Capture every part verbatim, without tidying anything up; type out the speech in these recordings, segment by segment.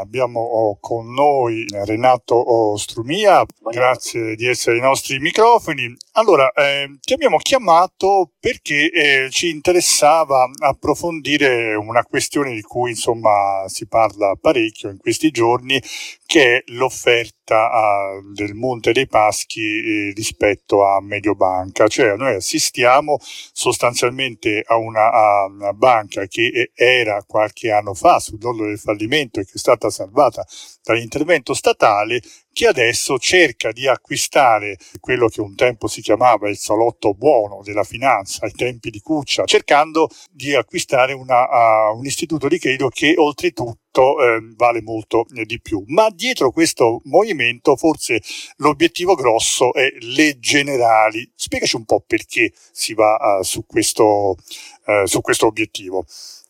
abbiamo oh, con noi Renato oh, Strumia, grazie di essere ai nostri microfoni. Allora, eh, ti abbiamo chiamato perché eh, ci interessava approfondire una questione di cui insomma si parla parecchio in questi giorni, che è l'offerta a, del Monte dei Paschi eh, rispetto a Mediobanca. Cioè noi assistiamo sostanzialmente a una, a una banca che era qualche anno fa sull'orlo del fallimento e che è stata salvata dall'intervento statale, che adesso cerca di acquistare quello che un tempo si chiamava il salotto buono della finanza ai tempi di Cuccia, cercando di acquistare una, uh, un istituto di credito che oltretutto eh, vale molto eh, di più. Ma dietro questo movimento forse l'obiettivo grosso è le Generali. Spiegaci un po' perché si va uh, su questo uh, su questo obiettivo.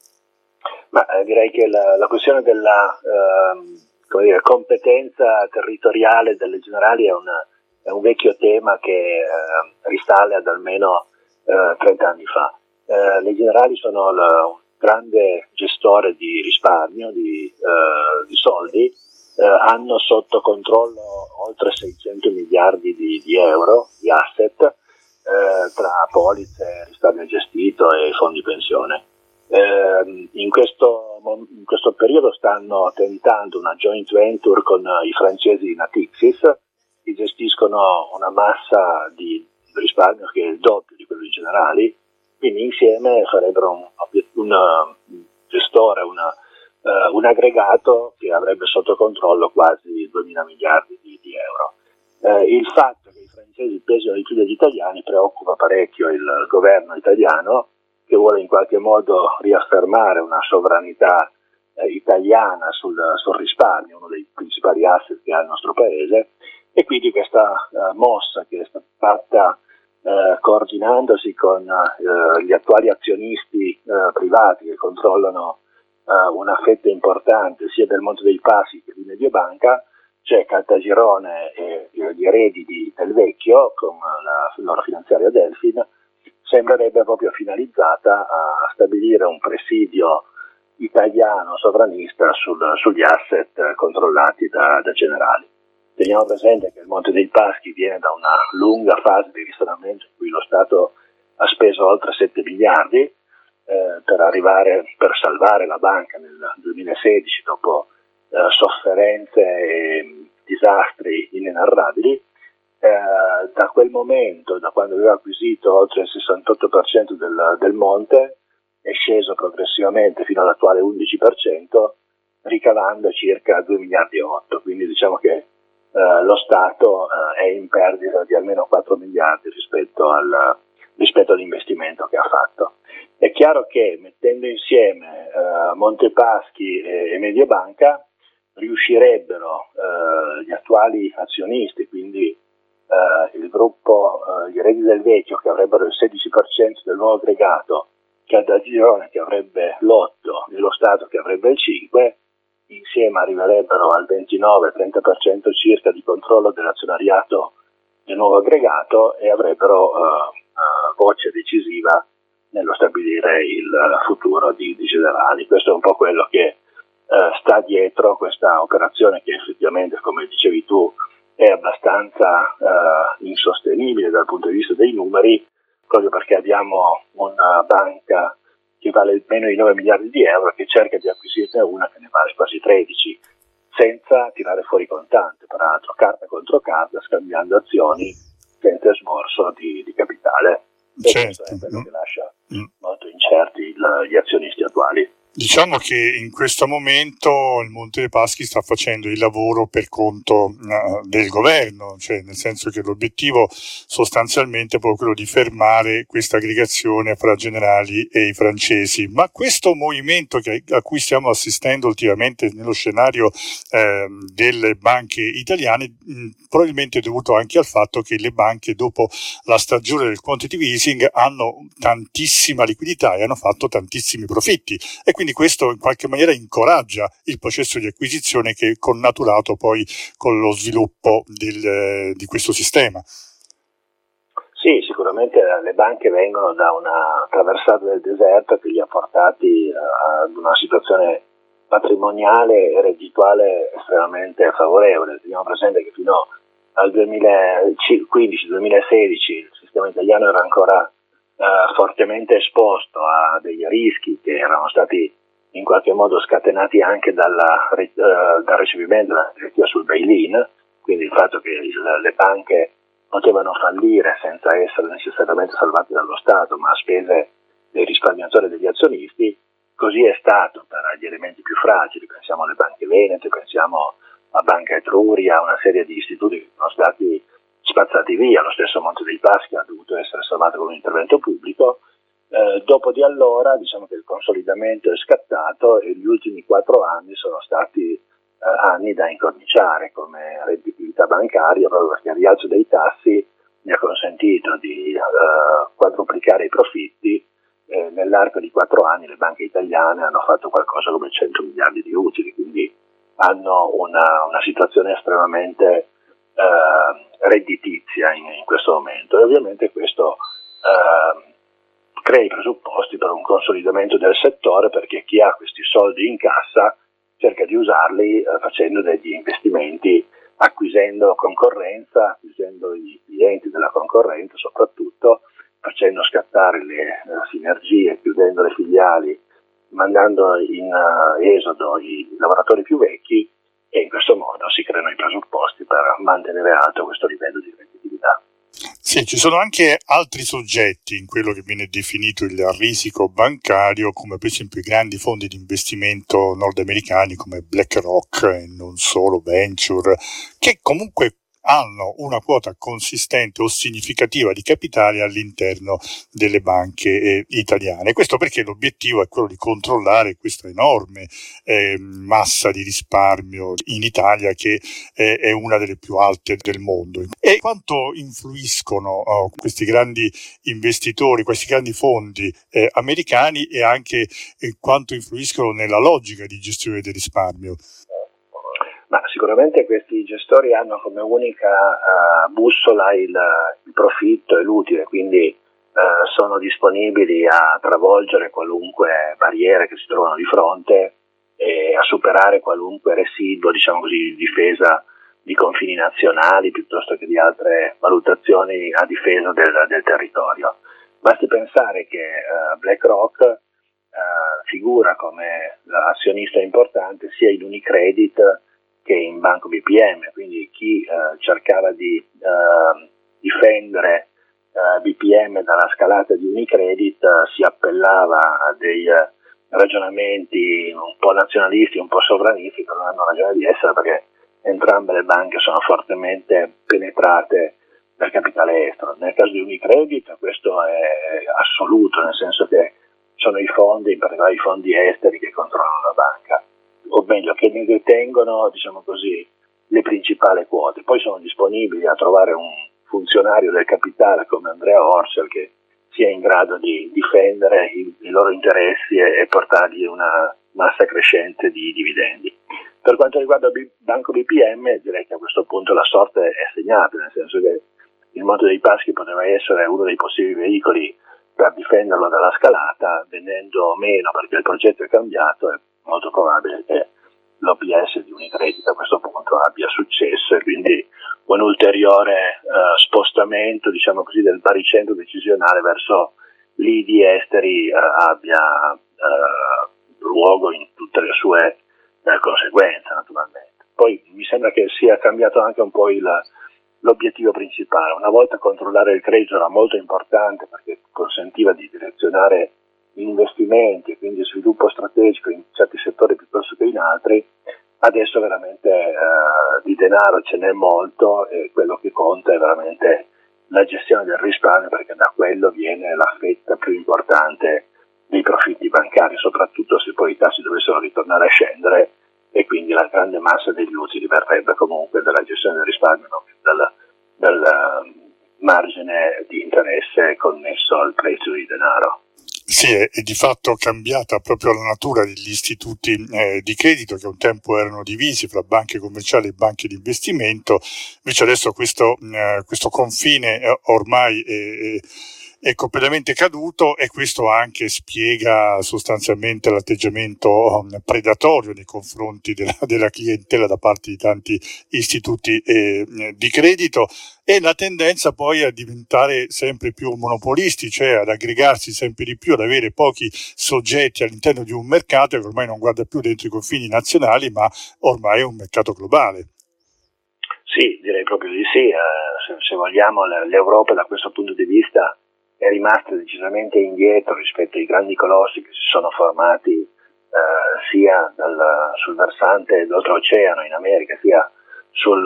Ma eh, direi che la, la questione della uh, come dire, competenza territoriale delle Generali è, una, è un vecchio tema che eh, risale ad almeno eh, trenta anni fa. Eh, le Generali sono la, un grande gestore di risparmio, di, eh, di soldi, eh, hanno sotto controllo oltre seicento miliardi di, di euro di asset eh, tra polizze, risparmio gestito e fondi pensione. Eh, in, questo, in questo periodo stanno tentando una joint venture con i francesi Natixis, che gestiscono una massa di risparmio che è il doppio di quello di Generali, quindi insieme farebbero un, un, un gestore, una, uh, un aggregato che avrebbe sotto controllo quasi duemila miliardi di, di euro. Eh, il fatto che i francesi pesino di più degli italiani preoccupa parecchio il governo italiano, che vuole in qualche modo riaffermare una sovranità eh, italiana sul, sul risparmio, uno dei principali asset che ha il nostro paese, e quindi questa eh, mossa che è stata fatta eh, coordinandosi con eh, gli attuali azionisti eh, privati che controllano eh, una fetta importante sia del Monte dei Paschi che di Mediobanca, cioè Caltagirone e gli eredi di, del Vecchio con la loro finanziaria Delfin, sembrerebbe proprio finalizzata a stabilire un presidio italiano sovranista sul, sugli asset controllati da, da Generali. Teniamo presente che il Monte dei Paschi viene da una lunga fase di risanamento in cui lo Stato ha speso oltre sette miliardi eh, per arrivare, per salvare la banca nel duemilasedici dopo eh, sofferenze e disastri inenarrabili. Eh, da quel momento, da quando aveva acquisito oltre il sessantotto per cento del, del monte, è sceso progressivamente fino all'attuale undici per cento, ricavando circa due miliardi e otto. Quindi diciamo che eh, lo Stato eh, è in perdita di almeno quattro miliardi rispetto, al, rispetto all'investimento che ha fatto. È chiaro che mettendo insieme eh, Montepaschi e, e Mediobanca riuscirebbero eh, gli attuali azionisti, quindi Uh, il gruppo, uh, gli eredi del Vecchio, che avrebbero il sedici per cento del nuovo aggregato, Caltagirone che avrebbe l'otto per cento e lo Stato che avrebbe il cinque per cento, insieme arriverebbero al ventinove trenta per cento circa di controllo dell'azionariato del nuovo aggregato e avrebbero uh, uh, voce decisiva nello stabilire il futuro di, di Generali. Questo è un po' quello che uh, sta dietro questa operazione che effettivamente, come dicevi tu, è abbastanza uh, insostenibile dal punto di vista dei numeri, proprio perché abbiamo una banca che vale meno di nove miliardi di euro che cerca di acquisirne una che ne vale quasi tredici, senza tirare fuori contante, peraltro carta contro carta, scambiando azioni senza esborso di, di capitale. Certo. Questo è quello che lascia Mm. molto incerti il, gli azionisti attuali. Diciamo che in questo momento il Monte dei Paschi sta facendo il lavoro per conto uh, del governo, cioè nel senso che l'obiettivo sostanzialmente è proprio quello di fermare questa aggregazione fra Generali e i francesi. Ma questo movimento che, a cui stiamo assistendo ultimamente nello scenario eh, delle banche italiane mh, probabilmente è dovuto anche al fatto che le banche dopo la stagione del quantitative easing hanno tantissima liquidità e hanno fatto tantissimi profitti e quindi questo in qualche maniera incoraggia il processo di acquisizione che è connaturato poi con lo sviluppo del, di questo sistema. Sì, sicuramente le banche vengono da una traversata del deserto che li ha portati ad una situazione patrimoniale e reddituale estremamente favorevole. Teniamo presente che fino al duemilaquindici duemilasedici il sistema italiano era ancora eh, fortemente esposto a dei rischi che erano stati in qualche modo scatenati anche dalla, eh, dal recepimento della direttiva sul bail-in, quindi il fatto che il, le banche potevano fallire senza essere necessariamente salvate dallo Stato, ma a spese dei risparmiatori e degli azionisti. Così è stato per gli elementi più fragili, pensiamo alle banche venete, pensiamo a Banca Etruria, a una serie di istituti che sono stati spazzati via, lo stesso Monte dei Paschi ha dovuto essere salvato con un intervento pubblico. Eh, dopo di allora diciamo che il consolidamento è scattato e gli ultimi quattro anni sono stati eh, anni da incorniciare come redditività bancaria, proprio perché il rialzo dei tassi mi ha consentito di eh, quadruplicare i profitti. Eh, nell'arco di quattro anni le banche italiane hanno fatto qualcosa come cento miliardi di utili, quindi hanno una, una situazione estremamente eh, redditizia in, in questo momento, e ovviamente questo eh, crea i presupposti per un consolidamento del settore, perché chi ha questi soldi in cassa cerca di usarli eh, facendo degli investimenti, acquisendo concorrenza, acquisendo i clienti della concorrenza, soprattutto facendo scattare le uh, sinergie, chiudendo le filiali, mandando in uh, esodo i lavoratori più vecchi, e in questo modo si creano i presupposti per mantenere alto questo livello di redditività. Sì, ci sono anche altri soggetti in quello che viene definito il risico bancario, come per esempio i grandi fondi di investimento nordamericani come BlackRock e non solo, Venture, che comunque hanno una quota consistente o significativa di capitale all'interno delle banche eh, italiane. Questo perché l'obiettivo è quello di controllare questa enorme eh, massa di risparmio in Italia, che eh, è una delle più alte del mondo. E quanto influiscono oh, questi grandi investitori, questi grandi fondi eh, americani, e anche eh, quanto influiscono nella logica di gestione del risparmio? Ma sicuramente questi gestori hanno come unica uh, bussola il, il profitto e l'utile, quindi uh, sono disponibili a travolgere qualunque barriere che si trovano di fronte e a superare qualunque residuo, diciamo così, di difesa di confini nazionali piuttosto che di altre valutazioni a difesa del, del territorio. Basti pensare che uh, BlackRock uh, figura come azionista importante sia in Unicredit che in Banco B P M, quindi chi eh, cercava di eh, difendere eh, B P M dalla scalata di Unicredit eh, si appellava a dei eh, ragionamenti un po' nazionalisti, un po' sovranisti, che non hanno ragione di essere, perché entrambe le banche sono fortemente penetrate dal capitale estero. Nel caso di Unicredit questo è assoluto, nel senso che sono i fondi, in particolare i fondi esteri, che controllano la banca, o meglio che ne detengono, diciamo così, le principali quote. Poi sono disponibili a trovare un funzionario del capitale come Andrea Orcel che sia in grado di difendere i, i loro interessi e, e portargli una massa crescente di dividendi. Per quanto riguarda B- Banco B P M, direi che a questo punto la sorte è segnata, nel senso che il Monte dei Paschi poteva essere uno dei possibili veicoli per difenderlo dalla scalata, vendendo meno perché il progetto è cambiato. È molto probabile che l'O P S di Unicredit a questo punto abbia successo, e quindi un ulteriore eh, spostamento, diciamo così, del baricentro decisionale verso lidi esteri eh, abbia eh, luogo in tutte le sue eh, conseguenze, naturalmente. Poi mi sembra che sia cambiato anche un po' il, l'obiettivo principale. Una volta controllare il credito era molto importante perché consentiva di direzionare investimenti e quindi sviluppo strategico in certi settori piuttosto che in altri. Adesso veramente eh, di denaro ce n'è molto, e quello che conta è veramente la gestione del risparmio, perché da quello viene la fetta più importante dei profitti bancari, soprattutto se poi i tassi dovessero ritornare a scendere, e quindi la grande massa degli utili verrebbe comunque dalla gestione del risparmio, non dal, dal margine di interesse connesso al prezzo di denaro. Sì, è, è di fatto cambiata proprio la natura degli istituti eh, di credito, che un tempo erano divisi fra banche commerciali e banche di investimento. Invece adesso questo, eh, questo confine eh, ormai è, è completamente caduto, e questo anche spiega sostanzialmente l'atteggiamento predatorio nei confronti della, della clientela da parte di tanti istituti eh, di credito, e la tendenza poi a diventare sempre più monopolisti, cioè ad aggregarsi sempre di più, ad avere pochi soggetti all'interno di un mercato che ormai non guarda più dentro i confini nazionali, ma ormai è un mercato globale. Sì, direi proprio di sì. Eh, se, se vogliamo, l'Europa da questo punto di vista è rimasta decisamente indietro rispetto ai grandi colossi che si sono formati eh, sia dal, sul versante d'oltreoceano in America, sia sul,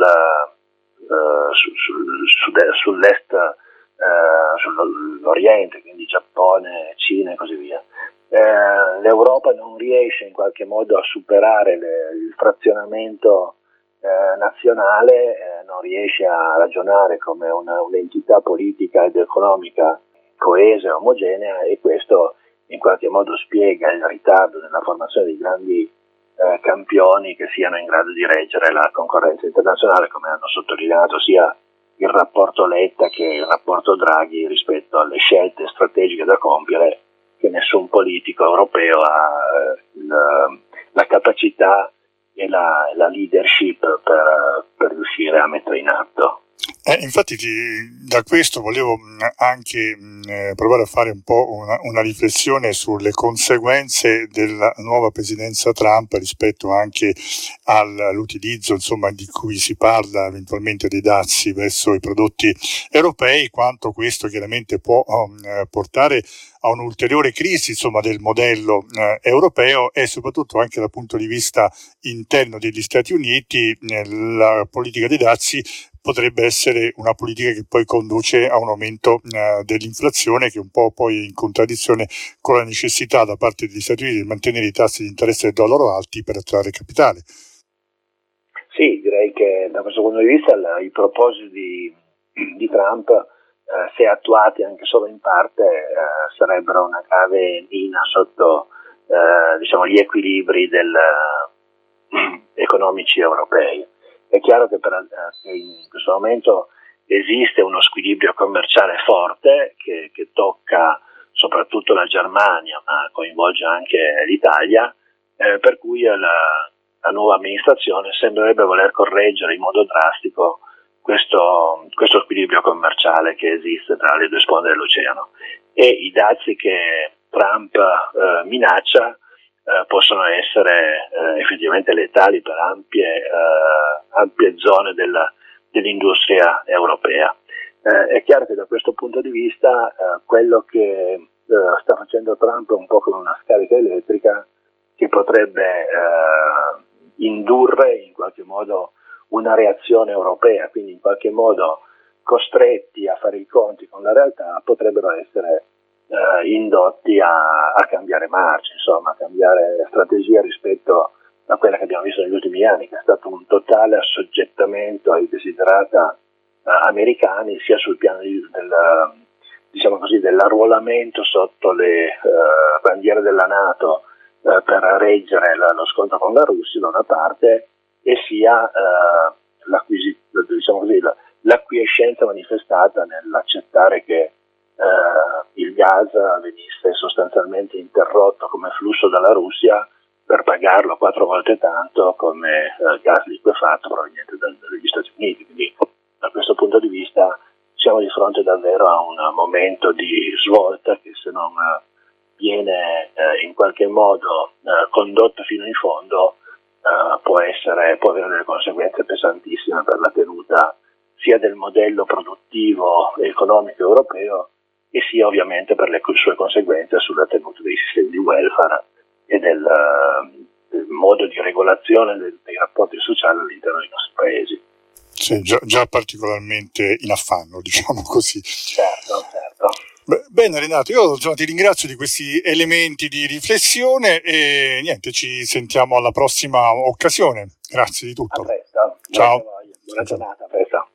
uh, su, sul, sud, sull'est, uh, sull'Oriente, quindi Giappone, Cina e così via. Eh, L'Europa non riesce in qualche modo a superare le, il frazionamento eh, nazionale, eh, non riesce a ragionare come una, un'entità politica ed economica coesa e omogenea, e questo in qualche modo spiega il ritardo nella formazione di grandi eh, campioni che siano in grado di reggere la concorrenza internazionale, come hanno sottolineato sia il rapporto Letta che il rapporto Draghi rispetto alle scelte strategiche da compiere, che nessun politico europeo ha eh, la, la capacità e la, la leadership per, per riuscire a mettere in atto. Eh, infatti ti, da questo volevo anche mh, provare a fare un po' una, una riflessione sulle conseguenze della nuova presidenza Trump rispetto anche all'utilizzo, insomma, di cui si parla eventualmente dei dazi verso i prodotti europei, quanto questo chiaramente può um, portare a un'ulteriore crisi, insomma, del modello eh, europeo, e soprattutto anche dal punto di vista interno degli Stati Uniti eh, la politica dei dazi potrebbe essere una politica che poi conduce a un aumento eh, dell'inflazione, che un po' poi è in contraddizione con la necessità da parte degli Stati Uniti di mantenere i tassi di interesse del dollaro alti per attrarre capitale. Sì, direi che da questo punto di vista la, i propositi di, di Trump, eh, se attuati anche solo in parte, eh, sarebbero una grave mina sotto eh, diciamo, gli equilibri del, eh, economici europei. È chiaro che, per, eh, in questo momento esiste uno squilibrio commerciale forte che, che tocca soprattutto la Germania, ma coinvolge anche l'Italia, eh, per cui la, la nuova amministrazione sembrerebbe voler correggere in modo drastico questo, questo squilibrio commerciale che esiste tra le due sponde dell'oceano, e i dazi che Trump eh, minaccia Eh, possono essere eh, effettivamente letali per ampie, eh, ampie zone della, dell'industria europea. Eh, è chiaro che da questo punto di vista eh, quello che eh, sta facendo Trump è un po' come una scarica elettrica che potrebbe eh, indurre in qualche modo una reazione europea, quindi in qualche modo costretti a fare i conti con la realtà potrebbero essere Uh, indotti a, a cambiare marcia, insomma, a cambiare strategia rispetto a quella che abbiamo visto negli ultimi anni, che è stato un totale assoggettamento ai desiderata uh, americani, sia sul piano di, del, diciamo così, dell'arruolamento sotto le uh, bandiere della NATO uh, per reggere la, lo scontro con la Russia da una parte, e sia uh, diciamo così, l'acquiescenza manifestata nell'accettare che Uh, il gas venisse sostanzialmente interrotto come flusso dalla Russia per pagarlo quattro volte tanto come uh, gas liquefatto proveniente da, dagli Stati Uniti. Quindi da questo punto di vista siamo di fronte davvero a un momento di svolta che, se non uh, viene uh, in qualche modo uh, condotto fino in fondo, uh, può essere, può avere delle conseguenze pesantissime per la tenuta sia del modello produttivo e economico europeo, e sia ovviamente per le sue conseguenze sulla tenuta dei sistemi di welfare e del, uh, del modo di regolazione del, dei rapporti sociali all'interno dei nostri paesi. Sì, già, già particolarmente in affanno, diciamo così. Certo, certo. Beh, bene Renato, io insomma, ti ringrazio di questi elementi di riflessione e niente, ci sentiamo alla prossima occasione. Grazie di tutto. A presto. Ciao. Buona giornata, a presto.